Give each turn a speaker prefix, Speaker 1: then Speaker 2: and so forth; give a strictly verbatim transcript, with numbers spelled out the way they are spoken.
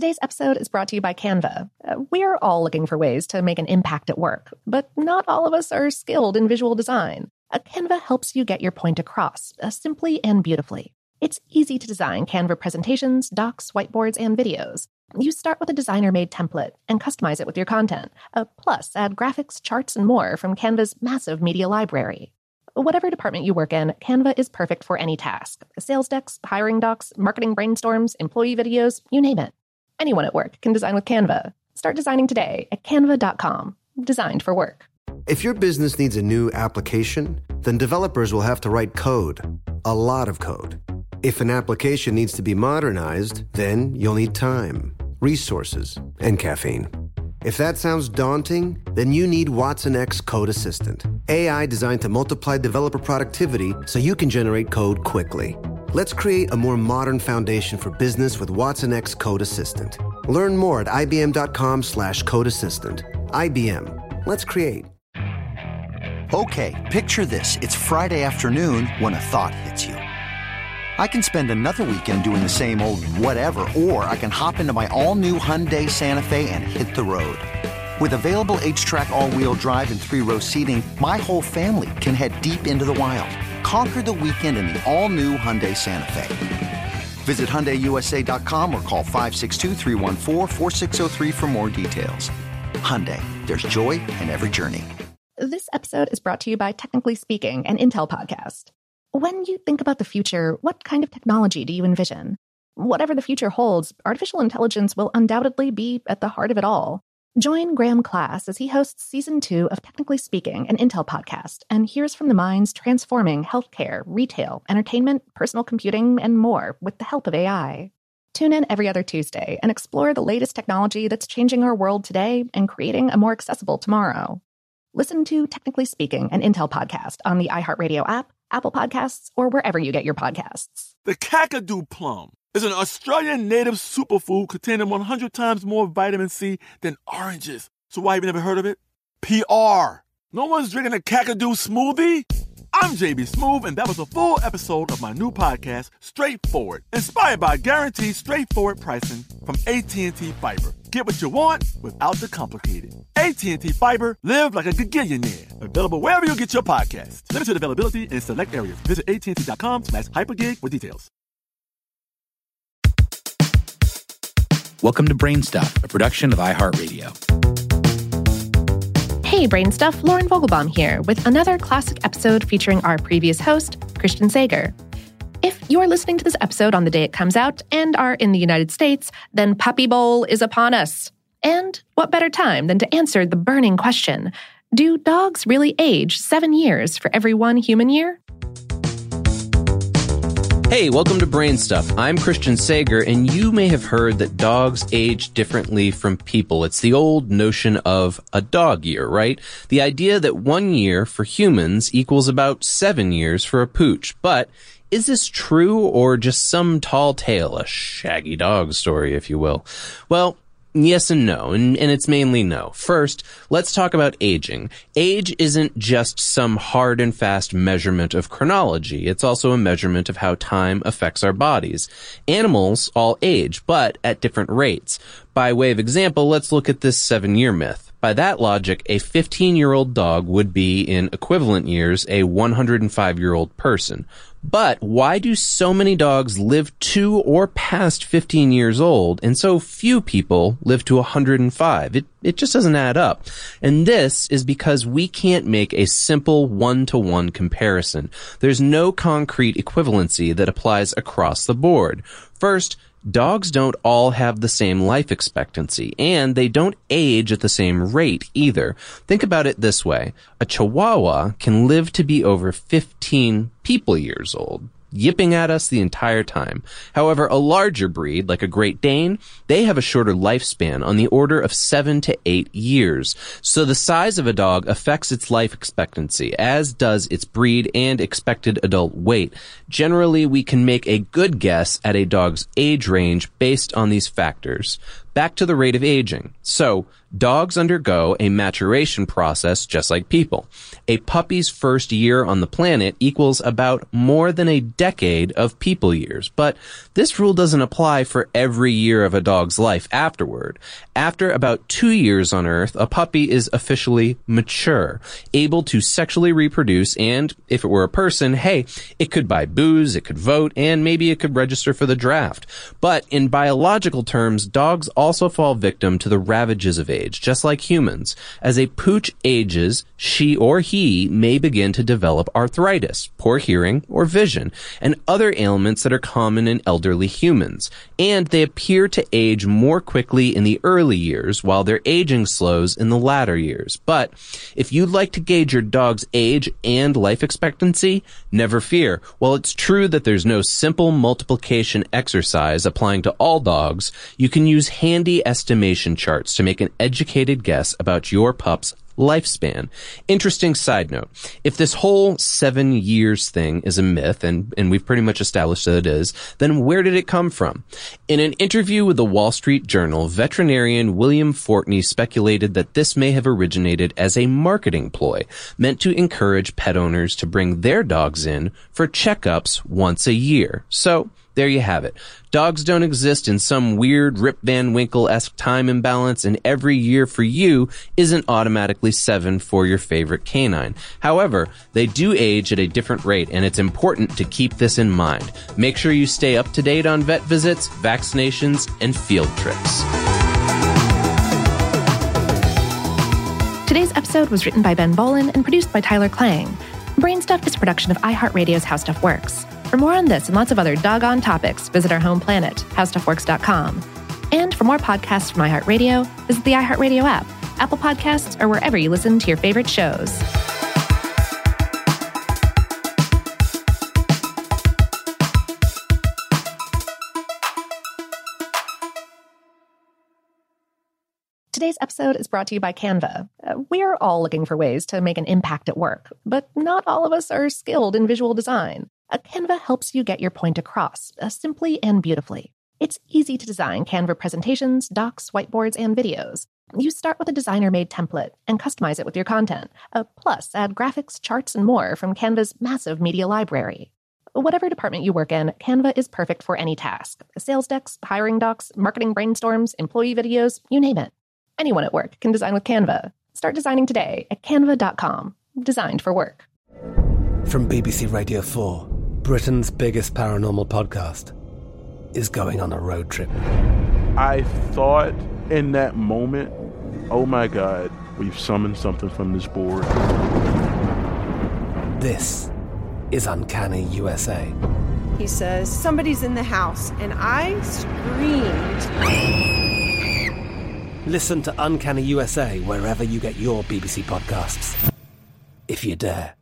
Speaker 1: Today's episode is brought to you by Canva. Uh, we're all looking for ways to make an impact at work, but not all of us are skilled in visual design. Uh, Canva helps you get your point across, uh, simply and beautifully. It's easy to design Canva presentations, docs, whiteboards, and videos. You start with a designer-made template and customize it with your content. Uh, plus, add graphics, charts, and more from Canva's massive media library. Whatever department you work in, Canva is perfect for any task. Sales decks, hiring docs, marketing brainstorms, employee videos, you name it. Anyone at work can design with Canva. Start designing today at canva dot com. Designed for work.
Speaker 2: If your business needs a new application, then developers will have to write code. A lot of code. If an application needs to be modernized, then you'll need time, resources, and caffeine. If that sounds daunting, then you need Watson X Code Assistant. A I designed to multiply developer productivity so you can generate code quickly. Let's create a more modern foundation for business with Watson X Code Assistant. Learn more at ibm.com slash code assistant. I B M. Let's create.
Speaker 3: Okay, picture this. It's Friday afternoon when a thought hits you. I can spend another weekend doing the same old whatever, or I can hop into my all-new Hyundai Santa Fe and hit the road. With available H-Track all-wheel drive and three-row seating, my whole family can head deep into the wild. Conquer the weekend in the all-new Hyundai Santa Fe. Visit Hyundai U S A dot com or call five six two, three one four, four six zero three for more details. Hyundai, there's joy in every journey.
Speaker 1: This episode is brought to you by Technically Speaking, an Intel podcast. When you think about the future, what kind of technology do you envision? Whatever the future holds, artificial intelligence will undoubtedly be at the heart of it all. Join Graham Class as he hosts season two of Technically Speaking, an Intel podcast, and hears from the minds transforming healthcare, retail, entertainment, personal computing, and more with the help of A I. Tune in every other Tuesday and explore the latest technology that's changing our world today and creating a more accessible tomorrow. Listen to Technically Speaking, an Intel podcast on the iHeartRadio app, Apple Podcasts, or wherever you get your podcasts.
Speaker 4: The Kakadu plum is an Australian native superfood containing one hundred times more vitamin C than oranges. So why have you never heard of it? P R. No one's drinking a Kakadu smoothie? I'm J B Smoove, and that was a full episode of my new podcast, Straightforward, inspired by guaranteed straightforward pricing from A T and T Fiber. Get what you want without the complicated. A T and T Fiber, live like a gigillionaire. Available wherever you get your podcasts. Limited availability in select areas. Visit A T and T dot com slash hypergig for details.
Speaker 5: Welcome to Brainstuff, a production of iHeartRadio.
Speaker 1: Hey Brain Stuff, Lauren Vogelbaum here with another classic episode featuring our previous host, Christian Sager. If you're listening to this episode on the day it comes out and are in the United States, then Puppy Bowl is upon us. And what better time than to answer the burning question, do dogs really age seven years for every one human year?
Speaker 6: Hey, welcome to Brain Stuff. I'm Christian Sager, and you may have heard that dogs age differently from people. It's the old notion of a dog year, right? The idea that one year for humans equals about seven years for a pooch. But is this true or just some tall tale, a shaggy dog story, if you will? Well, yes and no, and, and it's mainly no. First, let's talk about aging. Age isn't just some hard and fast measurement of chronology. It's also a measurement of how time affects our bodies. Animals all age, but at different rates. By way of example, let's look at this seven-year myth. By that logic, a fifteen-year-old dog would be, in equivalent years, a one hundred five-year-old person. But why do so many dogs live to or past fifteen years old, and so few people live to one hundred five? It, it just doesn't add up. And this is because we can't make a simple one-to-one comparison. There's no concrete equivalency that applies across the board. First, dogs don't all have the same life expectancy, and they don't age at the same rate either. Think about it this way. A Chihuahua can live to be over fifteen people years old, yipping at us the entire time. However, a larger breed, like a Great Dane, they have a shorter lifespan on the order of seven to eight years. So the size of a dog affects its life expectancy, as does its breed and expected adult weight. Generally, we can make a good guess at a dog's age range based on these factors. Back to the rate of aging. So, Dogs undergo a maturation process just like people. A puppy's first year on the planet equals about more than a decade of people years, but this rule doesn't apply for every year of a dog's life afterward. After about two years on Earth, a puppy is officially mature, able to sexually reproduce, and if it were a person, hey, it could buy booze, it could vote, and maybe it could register for the draft. But in biological terms, dogs also fall victim to the ravages of age, just like humans. As a pooch ages, she or he may begin to develop arthritis, poor hearing, or vision, and other ailments that are common in elderly humans. And they appear to age more quickly in the early years, while their aging slows in the latter years. But if you'd like to gauge your dog's age and life expectancy, never fear. While it's true that there's no simple multiplication exercise applying to all dogs, you can use handy estimation charts to make an educated guess about your pup's lifespan. Interesting side note. If this whole seven years thing is a myth, and, and we've pretty much established that it is, then where did it come from? In an interview with the Wall Street Journal, veterinarian William Fortney speculated that this may have originated as a marketing ploy meant to encourage pet owners to bring their dogs in for checkups once a year. So, there you have it. Dogs don't exist in some weird Rip Van Winkle-esque time imbalance, and every year for you isn't automatically seven for your favorite canine. However, they do age at a different rate, and it's important to keep this in mind. Make sure you stay up to date on vet visits, vaccinations, and field trips.
Speaker 1: Today's episode was written by Ben Bolin and produced by Tyler Klang. Brain Stuff is a production of iHeartRadio's How Stuff Works. For more on this and lots of other doggone topics, visit our home planet, how stuff works dot com. And for more podcasts from iHeartRadio, visit the iHeartRadio app, Apple Podcasts, or wherever you listen to your favorite shows. Today's episode is brought to you by Canva. Uh, we're all looking for ways to make an impact at work, but not all of us are skilled in visual design. Uh, Canva helps you get your point across, uh, simply and beautifully. It's easy to design Canva presentations, docs, whiteboards, and videos. You start with a designer-made template and customize it with your content. Uh, plus, add graphics, charts, and more from Canva's massive media library. Whatever department you work in, Canva is perfect for any task. Sales decks, hiring docs, marketing brainstorms, employee videos, you name it. Anyone at work can design with Canva. Start designing today at canva dot com. Designed for work.
Speaker 7: From B B C Radio four, Britain's biggest paranormal podcast is going on a road trip.
Speaker 8: I thought in that moment, oh my God, we've summoned something from this board.
Speaker 7: This is Uncanny U S A.
Speaker 9: He says, somebody's in the house, and I screamed.
Speaker 7: Listen to Uncanny U S A wherever you get your B B C podcasts, if you dare.